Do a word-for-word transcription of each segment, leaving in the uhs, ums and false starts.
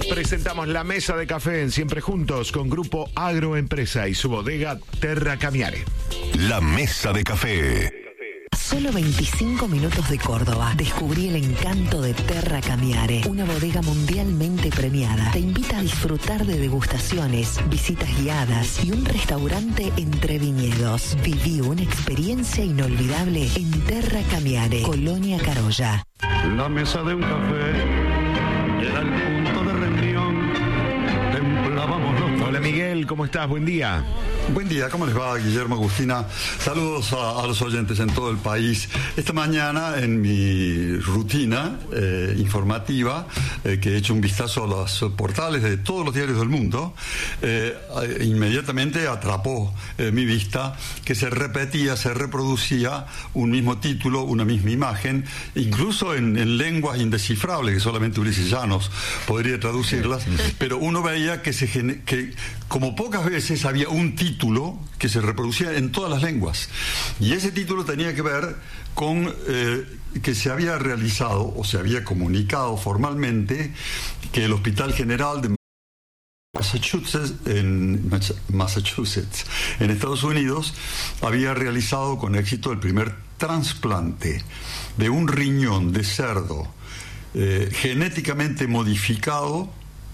Presentamos la mesa de café en Siempre Juntos con Grupo Agroempresa y su bodega Terra Camiare. La mesa de café. A solo veinticinco minutos de Córdoba, descubrí el encanto de Terra Camiare, una bodega mundialmente premiada. Te invita a disfrutar de degustaciones, visitas guiadas y un restaurante entre viñedos. Viví una experiencia inolvidable en Terra Camiare, Colonia Carolla. La mesa de un café era el punto de reunión. Templábamos los... Hola Miguel, ¿cómo estás? Buen día. Buen día, ¿cómo les va, Guillermo, Agustina? Saludos a, a los oyentes en todo el país. Esta mañana, en mi rutina eh, informativa, eh, que he hecho un vistazo a los portales de todos los diarios del mundo, eh, inmediatamente atrapó eh, mi vista que se repetía, se reproducía un mismo título, una misma imagen, incluso en, en lenguas indescifrables, que solamente Ulises Llanos podría traducirlas, pero uno veía que, se, que como pocas veces había un título que se reproducía en todas las lenguas, y ese título tenía que ver con eh, que se había realizado o se había comunicado formalmente que el Hospital General de Massachusetts en Massachusetts, en Estados Unidos, había realizado con éxito el primer trasplante de un riñón de cerdo eh, genéticamente modificado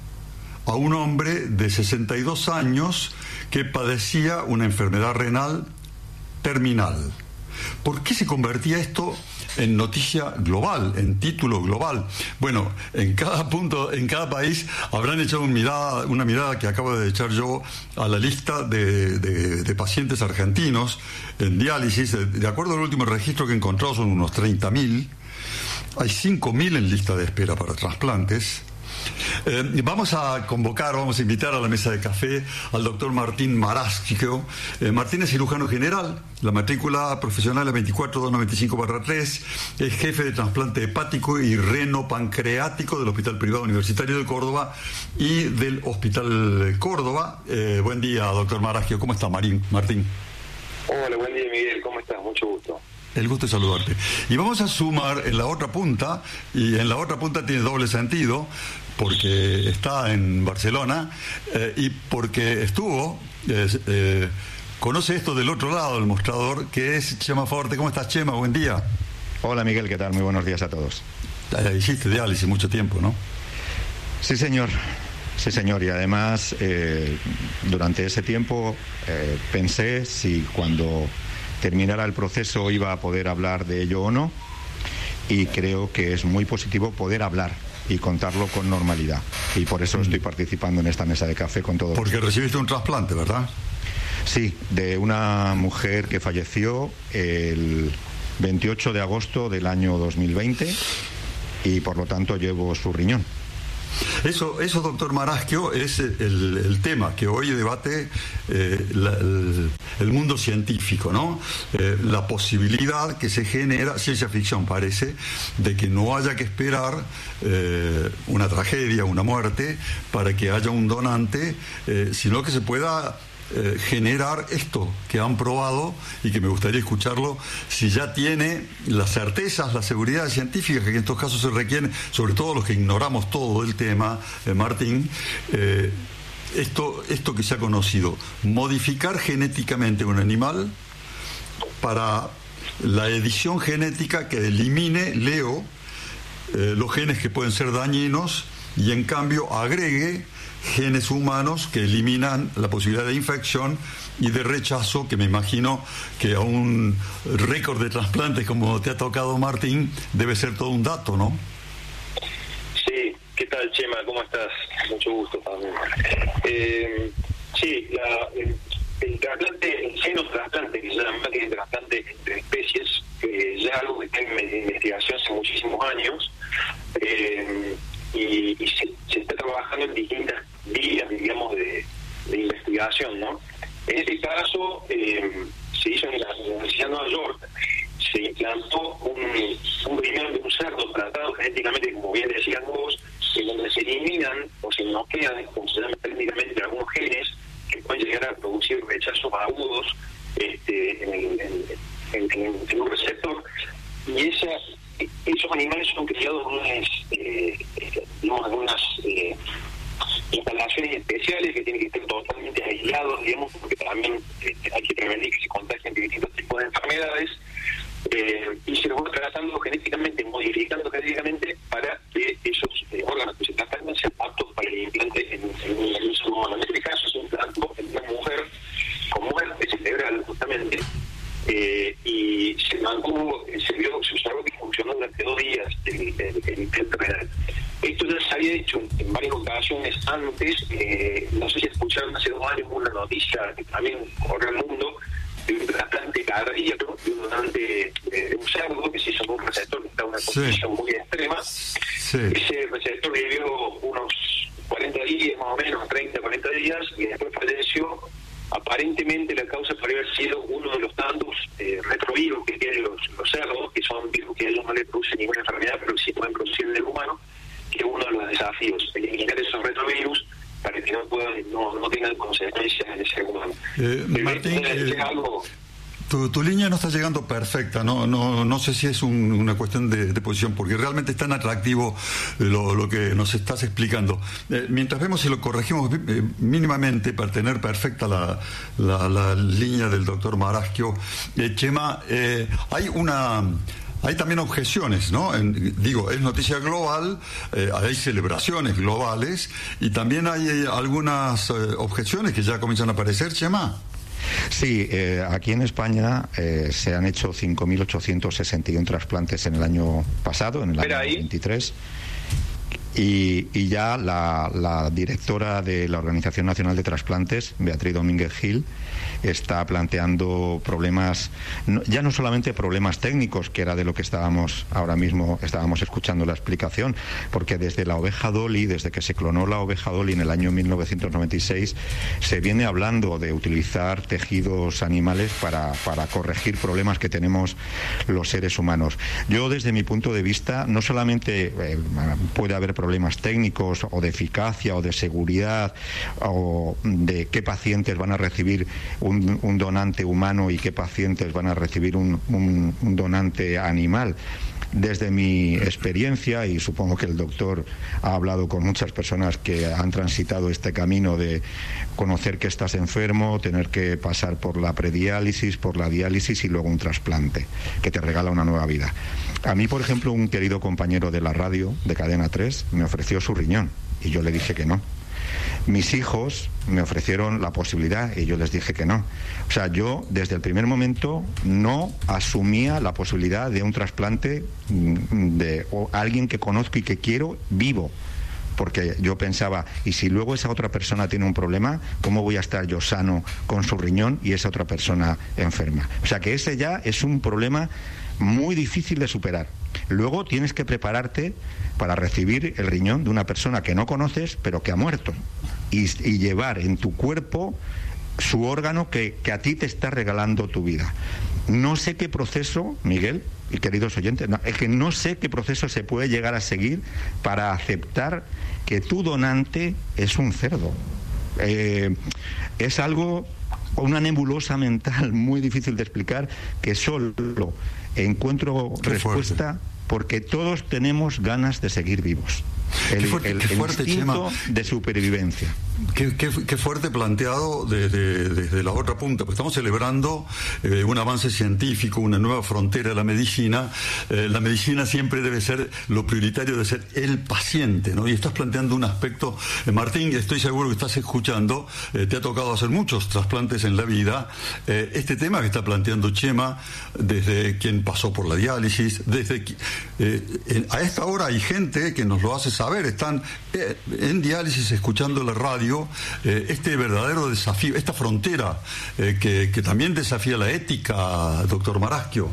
a un hombre de sesenta y dos años que padecía una enfermedad renal terminal. ¿Por qué se convertía esto en noticia global, en título global? Bueno, en cada punto, en cada país habrán echado una mirada, una mirada que acabo de echar yo a la lista de, de, de pacientes argentinos en diálisis. De acuerdo al último registro que he encontrado, son unos treinta mil. Hay cinco mil en lista de espera para trasplantes. Eh, vamos a convocar, vamos a invitar a la mesa de café al doctor Martín Marasquio. Eh, Martín es cirujano general, la matrícula profesional es veinticuatro mil doscientos noventa y cinco barra tres, es jefe de trasplante hepático y reno-pancreático del Hospital Privado Universitario de Córdoba y del Hospital Córdoba. Eh, buen día, doctor Marasquio. ¿Cómo está, Marín, Martín? Hola, buen día, Miguel. ¿Cómo estás? Mucho gusto. El gusto de saludarte. Y vamos a sumar en la otra punta, y en la otra punta tiene doble sentido, porque está en Barcelona eh, y porque estuvo, eh, eh, conoce esto del otro lado del mostrador, que es Chema Forte. ¿Cómo estás, Chema? Buen día. Hola, Miguel, ¿qué tal? Muy buenos días a todos. Eh, hiciste diálisis mucho tiempo, ¿no? Sí, señor. Sí, señor. Y además, eh, durante ese tiempo eh, pensé si cuando terminara el proceso iba a poder hablar de ello o no, y creo que es muy positivo poder hablar y contarlo con normalidad, y por eso estoy participando en esta mesa de café con todos. Porque recibiste un trasplante, ¿verdad? Sí, de una mujer que falleció el veintiocho de agosto del año dos mil veinte, y por lo tanto llevo su riñón. Eso, eso, doctor Marasquio, es el, el tema que hoy debate eh, la, el, el mundo científico, ¿no? Eh, la posibilidad que se genera, ciencia ficción parece, de que no haya que esperar eh, una tragedia, una muerte, para que haya un donante, eh, sino que se pueda Eh, generar esto que han probado, y que me gustaría escucharlo, si ya tiene las certezas, la seguridad científica que en estos casos se requieren, sobre todo los que ignoramos todo el tema, eh, Martín, eh, esto, esto que se ha conocido, modificar genéticamente un animal para la edición genética que elimine, leo, eh, los genes que pueden ser dañinos, y en cambio agregue genes humanos que eliminan la posibilidad de infección y de rechazo, que me imagino que a un récord de trasplantes como te ha tocado, Martín, debe ser todo un dato, ¿no? Sí, ¿qué tal, Chema? ¿Cómo estás? Mucho gusto también. Eh, sí, la, el, el trasplante, el seno trasplante, que se llama, que es el trasplante entre especies, eh, ya es algo que está en investigación hace muchísimos años, eh, y, y se, se está trabajando en distintas vías, digamos, de, de investigación, ¿no? En este caso, eh, se hizo en la Universidad de Nueva York, se implantó un, un riñón de un cerdo tratado genéticamente, como bien decías vos, en donde se eliminan o se noquean, como se llama técnicamente, algunos genes que pueden llegar a producir rechazos agudos este, en, el, en, en, en, en un receptor, y esa, esos animales son criados en unas, eh, digamos, en unas eh, instalaciones especiales que tienen que estar totalmente aislados, digamos, porque también eh, hay que prevenir que se contagien de distintos tipos de enfermedades, eh, y se los va tratando genéticamente, modificando genéticamente para que esos eh, órganos que se tratan sean aptos para el implante en, en un ser humano. En este caso es un implante en una mujer con muerte cerebral, justamente, eh, y se mantuvo, se vio, se observó que funcionó durante dos días el, el, el implante renal. Esto ya se había hecho en varias ocasiones antes, eh, no sé si escucharon hace dos años una noticia que también corrió el mundo, de un trasplante cardíaco, de un donante de un cerdo que se hizo en un receptor que está en una condición sí. muy extrema. Sí. Ese receptor vivió unos cuarenta días, más o menos, treinta, cuarenta días, y después falleció. Aparentemente la causa podría haber sido uno de los tantos eh, retrovirus que tienen los, los cerdos, que son virus que a ellos no les producen ninguna enfermedad, pero sí pueden producir en el humano, que es uno de los desafíos, eliminar esos retrovirus para que no puedan, no, no tengan consecuencias en el ser humano. Eh, Martín, eh, algo... tu, tu línea no está llegando perfecta, no no no sé si es un, una cuestión de, de posición, porque realmente es tan atractivo lo, lo que nos estás explicando. Eh, mientras vemos si lo corregimos eh, mínimamente para tener perfecta la, la, la línea del doctor Maraschio, eh, Chema, eh, hay una... Hay también objeciones, ¿no? En, digo, es noticia global, eh, hay celebraciones globales y también hay eh, algunas eh, objeciones que ya comienzan a aparecer, Chema. Sí, eh, aquí en España eh, se han hecho cinco mil ochocientos sesenta y uno trasplantes en el año pasado, en el año veintitrés. Y, y ya la, la directora de la Organización Nacional de Trasplantes, Beatriz Domínguez Gil, está planteando problemas, no, ya no solamente problemas técnicos, que era de lo que estábamos ahora mismo, estábamos escuchando la explicación, porque desde la oveja Dolly, desde que se clonó la oveja Dolly en el año mil novecientos noventa y seis, se viene hablando de utilizar tejidos animales para, para corregir problemas que tenemos los seres humanos. Yo, desde mi punto de vista, no solamente eh, puede haber problemas problemas técnicos o de eficacia o de seguridad o de qué pacientes van a recibir un, un donante humano y qué pacientes van a recibir un, un, un donante animal. Desde mi experiencia, y supongo que el doctor ha hablado con muchas personas que han transitado este camino de conocer que estás enfermo, tener que pasar por la prediálisis, por la diálisis y luego un trasplante que te regala una nueva vida. A mí, por ejemplo, un querido compañero de la radio, de Cadena tres, me ofreció su riñón y yo le dije que no. Mis hijos me ofrecieron la posibilidad y yo les dije que no. O sea, yo desde el primer momento no asumía la posibilidad de un trasplante de alguien que conozco y que quiero vivo. Porque yo pensaba, y si luego esa otra persona tiene un problema, ¿cómo voy a estar yo sano con su riñón y esa otra persona enferma? O sea que ese ya es un problema muy difícil de superar. Luego tienes que prepararte para recibir el riñón de una persona que no conoces, pero que ha muerto, y, y llevar en tu cuerpo su órgano que, que a ti te está regalando tu vida. No sé qué proceso, Miguel y queridos oyentes, no, es que no sé qué proceso se puede llegar a seguir para aceptar que tu donante es un cerdo. Eh, es algo, una nebulosa mental muy difícil de explicar, que solo encuentro qué respuesta fuerte. Porque todos tenemos ganas de seguir vivos. El, qué fuerte, el, qué fuerte, el instinto Chema. De supervivencia. Qué, qué, qué fuerte planteado desde, desde la otra punta, porque estamos celebrando eh, un avance científico, una nueva frontera de la medicina. Eh, la medicina siempre debe ser, lo prioritario debe ser el paciente, ¿no? Y estás planteando un aspecto, eh, Martín, estoy seguro que estás escuchando, eh, te ha tocado hacer muchos trasplantes en la vida. Eh, este tema que está planteando Chema, desde quien pasó por la diálisis, desde eh, en, a esta hora hay gente que nos lo hace saber, están eh, en diálisis escuchando la radio. Eh, este verdadero desafío, esta frontera eh, que, que también desafía la ética, doctor Maraschio.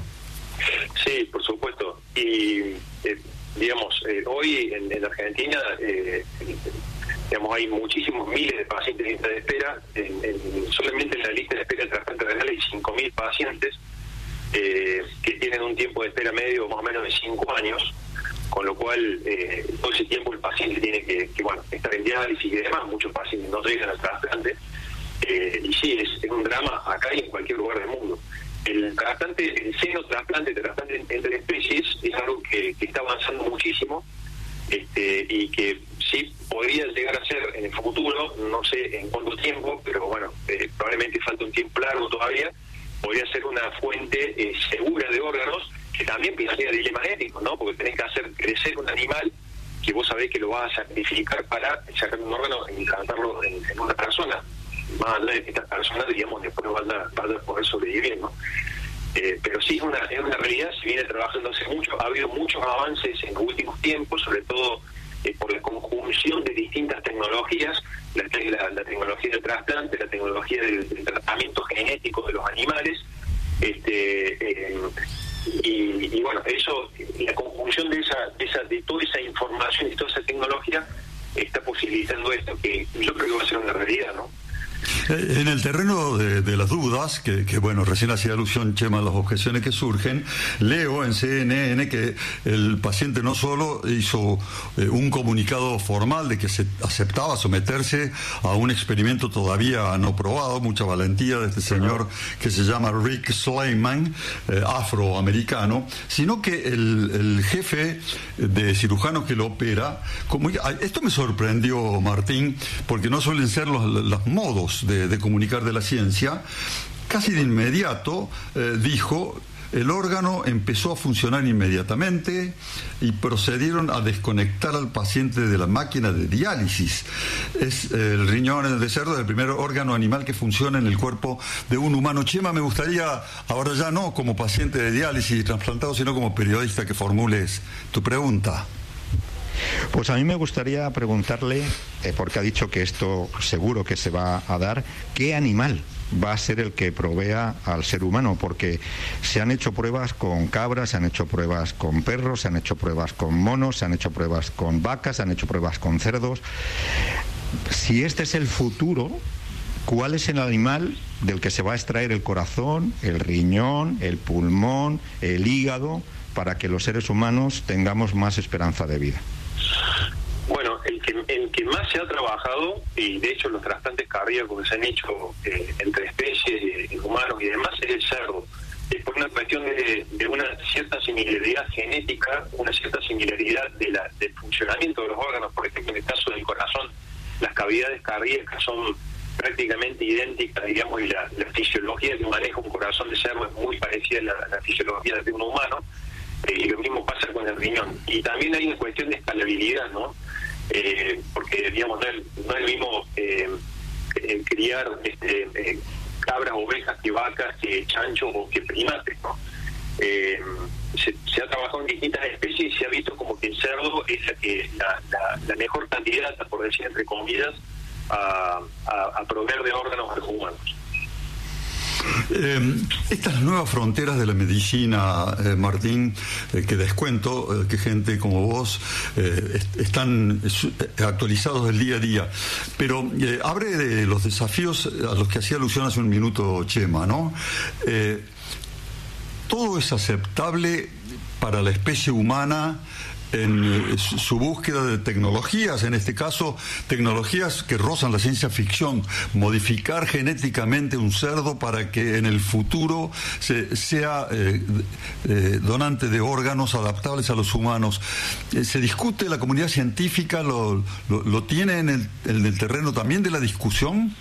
Sí, por supuesto. Y eh, digamos, eh, hoy en, en Argentina eh, digamos hay muchísimos miles de pacientes en lista de espera. En, en, solamente en la lista de espera de trasplante renal hay cinco mil pacientes eh, que tienen un tiempo de espera medio más o menos de cinco años. Con lo cual, eh, todo ese tiempo el paciente tiene que, que bueno, estar en diálisis y demás. Muchos pacientes no llegan al trasplante. Eh, y sí, es, es un drama acá y en cualquier lugar del mundo. El trasplante, el seno trasplante, el trasplante entre especies, es algo que, que está avanzando muchísimo. este, y que sí podría llegar a ser en el futuro, no sé en cuánto tiempo, pero bueno, eh, probablemente falta un tiempo largo todavía, podría ser una fuente eh, segura de órganos, que también plantea dilemas éticos, ¿no? Porque tenés que hacer crecer un animal que vos sabés que lo vas a sacrificar para sacar un órgano e implantarlo en, en una persona, más allá de que esta persona, digamos, después vaya, vaya a poder sobrevivir, ¿no? Eh, pero sí, es una, es una realidad, se viene trabajando hace mucho, ha habido muchos avances en los últimos tiempos, sobre todo eh, por la conjunción de distintas tecnologías, la, la, la tecnología del trasplante, la tecnología del, del tratamiento genético de los animales, este eh, y, y bueno, eso, la conjunción de esa, de esa, de toda esa información y toda esa tecnología está posibilitando esto, que yo creo que va a ser una realidad, ¿no? En el terreno de, de las dudas, que, que bueno, recién hacía alusión Chema a las objeciones que surgen, leo en C N N que el paciente no solo hizo eh, un comunicado formal de que se aceptaba someterse a un experimento todavía no probado, mucha valentía de este señor que se llama Rick Sleiman, eh, afroamericano, sino que el, el jefe de cirujanos que lo opera, como, esto me sorprendió, Martín, porque no suelen ser los, los modos De, de comunicar de la ciencia, casi de inmediato eh, dijo: el órgano empezó a funcionar inmediatamente y procedieron a desconectar al paciente de la máquina de diálisis. Es eh, el riñón de cerdo, el primer órgano animal que funciona en el cuerpo de un humano. Chema, me gustaría, ahora ya no como paciente de diálisis y trasplantado, sino como periodista, que formules tu pregunta. Pues a mí me gustaría preguntarle, eh, porque ha dicho que esto seguro que se va a dar, ¿qué animal va a ser el que provea al ser humano? Porque se han hecho pruebas con cabras, se han hecho pruebas con perros, se han hecho pruebas con monos, se han hecho pruebas con vacas, se han hecho pruebas con cerdos. Si este es el futuro, ¿cuál es el animal del que se va a extraer el corazón, el riñón, el pulmón, el hígado, para que los seres humanos tengamos más esperanza de vida? Bueno, el que, el que más se ha trabajado, y de hecho los trasplantes cardíacos que se han hecho eh, entre especies, eh, humanos y demás, es el cerdo. Es por una cuestión de, de una cierta similaridad genética, una cierta similaridad de la, del funcionamiento de los órganos. Por ejemplo, en el caso del corazón, las cavidades cardíacas son prácticamente idénticas, digamos, y la, la fisiología que maneja un corazón de cerdo es muy parecida a la, a la fisiología de un humano. Y lo mismo pasa con el riñón. Y también hay una cuestión de escalabilidad, ¿no? Eh, porque, digamos, no es, no es lo mismo eh, eh, criar este, eh, cabras, ovejas, que vacas, que chanchos o que primates, ¿no? Eh, se, se ha trabajado en distintas especies y se ha visto como que el cerdo es la, que, la, la, la mejor candidata, por decir entre comillas, a, a, a proveer de órganos a los humanos. Eh, estas nuevas fronteras de la medicina, eh, Martín, eh, que descuento eh, que gente como vos eh, est están eh, actualizados del día a día, pero eh, abre de los desafíos a los que hacía alusión hace un minuto Chema, ¿no? Eh, todo es aceptable para la especie humana en su búsqueda de tecnologías, en este caso tecnologías que rozan la ciencia ficción, modificar genéticamente un cerdo para que en el futuro se, sea eh, eh, donante de órganos adaptables a los humanos. Eh, ¿Se discute, la comunidad científica lo, lo, lo tiene en el, en el terreno también de la discusión?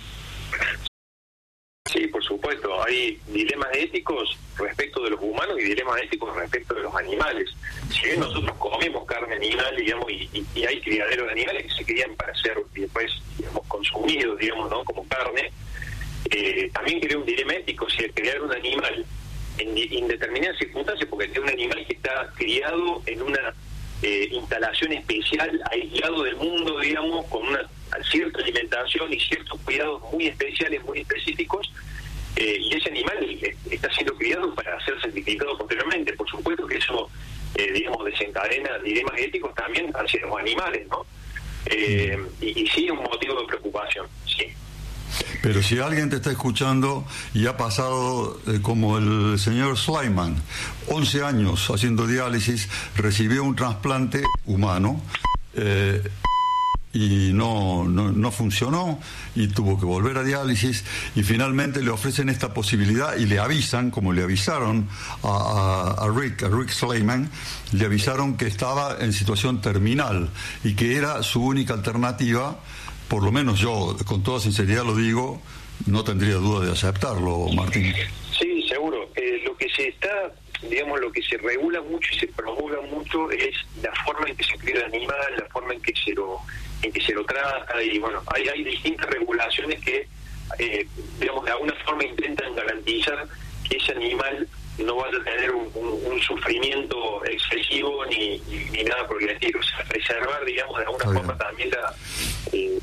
Sí, por supuesto, hay dilemas éticos respecto de los humanos y dilemas éticos respecto de los animales. Si bien nosotros comemos carne animal, digamos, y, y, y hay criaderos de animales que se crían para ser y después, digamos, consumidos, digamos, ¿no?, como carne, eh, también crea un dilema ético si el criar un animal en indeterminadas circunstancias, porque es un animal que está criado en una eh, instalación especial, aislado del mundo, digamos, con una cierta alimentación y ciertos cuidados muy especiales, muy específicos, eh, y ese animal está siendo criado para ser sacrificado posteriormente. Por supuesto que eso, eh, digamos, desencadena dilemas éticos también hacia los animales, ¿no? Eh, y, y sí es un motivo de preocupación, sí. Pero si alguien te está escuchando y ha pasado eh, como el señor Sleiman, once años haciendo diálisis, recibió un trasplante humano, eh, y no, no, no funcionó y tuvo que volver a diálisis, y finalmente le ofrecen esta posibilidad y le avisan, como le avisaron a, a, a Rick, a Rick Slayman, le avisaron que estaba en situación terminal y que era su única alternativa. Por lo menos yo, con toda sinceridad lo digo, no tendría duda de aceptarlo, Martín. Sí, seguro. Eh, lo que se está, digamos, lo que se regula mucho y se promulga mucho es la forma en que se cría el animal, la forma en que se lo en que se lo trata, y bueno, hay, hay distintas regulaciones que, eh, digamos, de alguna forma intentan garantizar que ese animal no vaya a tener un, un, un sufrimiento excesivo ni, ni, ni nada por el estilo. O sea, preservar, digamos, de alguna forma también la, eh,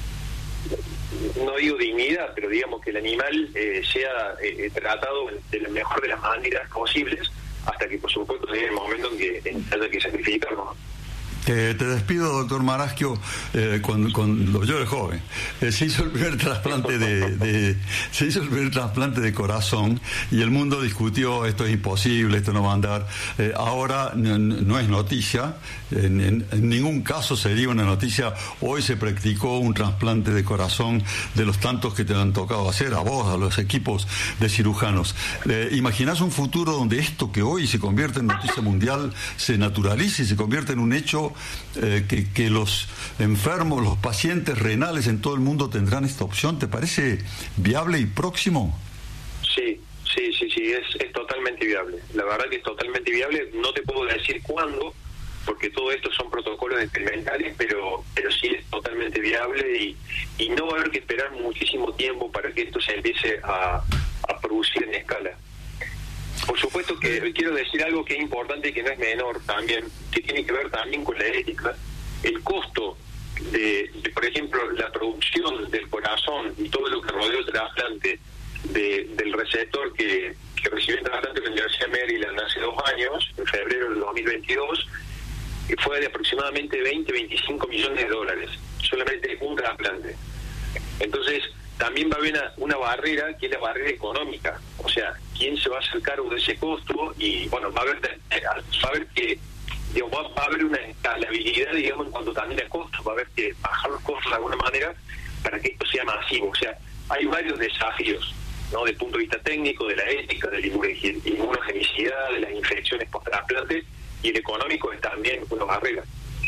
no digo dignidad, pero digamos que el animal eh, sea eh, tratado de la mejor de las maneras posibles, hasta que por supuesto llegue el momento en que en que haya que sacrificarlo. Te, te despido, doctor Maraschio, eh, cuando, cuando yo era joven. Eh, se hizo el primer trasplante de, de se hizo el primer trasplante de corazón y el mundo discutió, esto es imposible, esto no va a andar. Eh, ahora no, no es noticia, en, en, en ningún caso sería una noticia. Hoy se practicó un trasplante de corazón de los tantos que te han tocado hacer, a vos, a los equipos de cirujanos. Eh, ¿Imaginás un futuro donde esto que hoy se convierte en noticia mundial se naturalice y se convierte en un hecho? Eh, que, que los enfermos, los pacientes renales en todo el mundo tendrán esta opción. ¿Te parece viable y próximo? Sí, sí, sí, sí, es, es totalmente viable. La verdad que es totalmente viable. No te puedo decir cuándo, porque todo esto son protocolos experimentales, pero pero sí es totalmente viable y, y no va a haber que esperar muchísimo tiempo para que esto se empiece a, a producir en escala. Por supuesto que quiero decir algo que es importante y que no es menor también, que tiene que ver también con la ética. El costo de, de por ejemplo, la producción del corazón y todo lo que rodea el trasplante de, del receptor que, que recibió el trasplante en la Universidad de Maryland hace dos años, en febrero del dos mil veintidós, que fue de aproximadamente veinte, veinticinco millones de dólares, solamente un trasplante. Entonces, también va a haber una, una barrera, que es la barrera económica. O sea, ¿quién se va a hacer cargo de ese costo? Y bueno, va a haber, va a haber que, digamos, va, va a haber una escalabilidad, digamos, en cuanto también a costos. Va a haber que bajar los costos de alguna manera para que esto sea masivo. O sea, hay varios desafíos, ¿no? Desde el punto de vista técnico, de la ética, de la inmunogenicidad, de las infecciones post-trasplante, y el económico es también una barrera.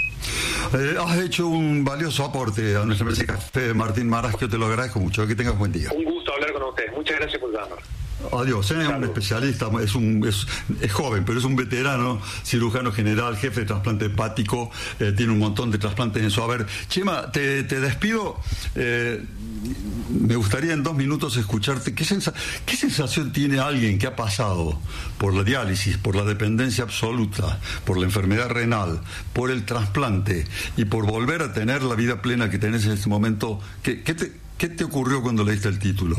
Eh, has hecho un valioso aporte a nuestra mesa de café, Martín Maraschio, te lo agradezco mucho. Que tengas buen día. Un gusto hablar con ustedes. Muchas gracias por llamar. Adiós, es un especialista, es un es, es joven, pero es un veterano, cirujano general, jefe de trasplante hepático, eh, tiene un montón de trasplantes en su haber. Chema, te, te despido. Eh, me gustaría en dos minutos escucharte. ¿Qué, sensa, ¿Qué sensación tiene alguien que ha pasado por la diálisis, por la dependencia absoluta, por la enfermedad renal, por el trasplante y por volver a tener la vida plena que tenés en este momento? ¿Qué, qué, te, qué te ocurrió cuando leíste el título?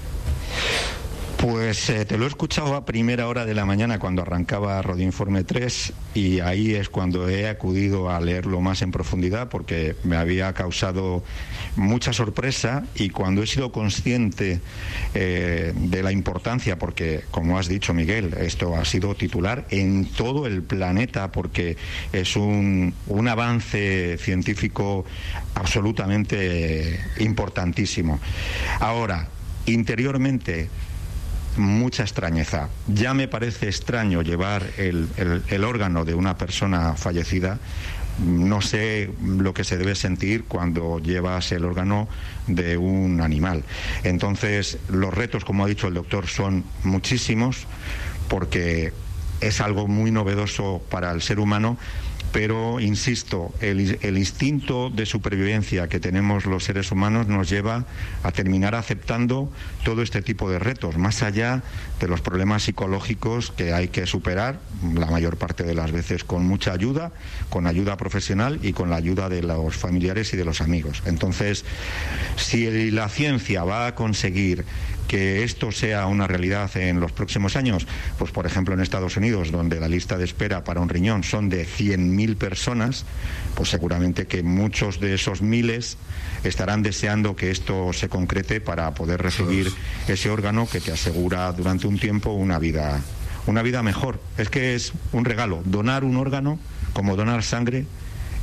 Pues eh, te lo he escuchado a primera hora de la mañana cuando arrancaba Radioinforme tres, y ahí es cuando he acudido a leerlo más en profundidad porque me había causado mucha sorpresa, y cuando he sido consciente eh, de la importancia, porque como has dicho, Miguel, esto ha sido titular en todo el planeta porque es un, un avance científico absolutamente importantísimo. Ahora, interiormente, mucha extrañeza. Ya me parece extraño llevar el, el, el órgano de una persona fallecida. No sé lo que se debe sentir cuando llevas el órgano de un animal. Entonces, los retos, como ha dicho el doctor, son muchísimos porque es algo muy novedoso para el ser humano. Pero, insisto, el, el instinto de supervivencia que tenemos los seres humanos nos lleva a terminar aceptando todo este tipo de retos, más allá de los problemas psicológicos que hay que superar, la mayor parte de las veces con mucha ayuda, con ayuda profesional y con la ayuda de los familiares y de los amigos. Entonces, si la ciencia va a conseguir que esto sea una realidad en los próximos años, pues por ejemplo en Estados Unidos, donde la lista de espera para un riñón son de cien mil personas, pues seguramente que muchos de esos miles estarán deseando que esto se concrete para poder recibir ese órgano que te asegura durante un tiempo una vida, una vida mejor. Es que es un regalo. Donar un órgano, como donar sangre,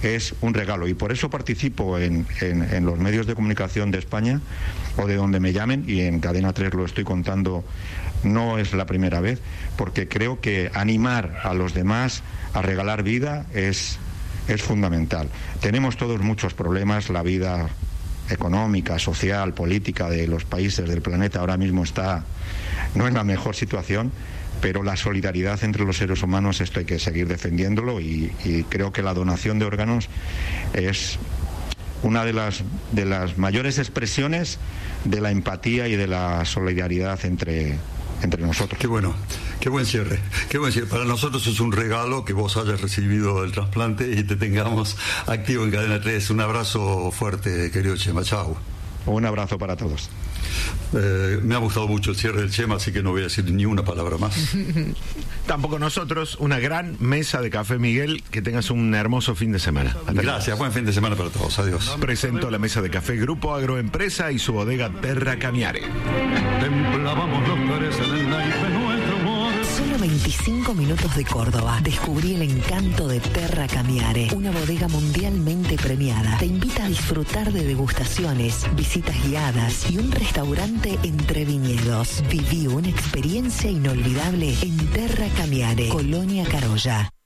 es un regalo, y por eso participo en, en, en los medios de comunicación de España o de donde me llamen, y en Cadena tres lo estoy contando, no es la primera vez, porque creo que animar a los demás a regalar vida es, es fundamental. Tenemos todos muchos problemas, la vida económica, social, política de los países del planeta ahora mismo está, no en la mejor situación, pero la solidaridad entre los seres humanos, esto hay que seguir defendiéndolo, y, y creo que la donación de órganos es una de las, de las mayores expresiones de la empatía y de la solidaridad entre, entre nosotros. Qué bueno, qué buen cierre, qué buen cierre. Para nosotros es un regalo que vos hayas recibido el trasplante y te tengamos activo en Cadena tres. Un abrazo fuerte, querido Chema. Chao. Un abrazo para todos. Eh, me ha gustado mucho el cierre del Chema, así que no voy a decir ni una palabra más. Tampoco nosotros. Una gran mesa de café, Miguel. Que tengas un hermoso fin de semana. Hasta Gracias, luego. Buen fin de semana para todos. Adiós. Presento la mesa de café Grupo Agroempresa y su bodega Terra Camiare. Templábamos los tres en el naipe nuestro amor. Solo veinticinco minutos de Córdoba. Descubrí el encanto de Terra Camiare, una bodega mundialmente premiada. Te invita a disfrutar de degustaciones, visitas guiadas y un restaurante entre viñedos. Viví una experiencia inolvidable en Terra Camiare, Colonia Carolla.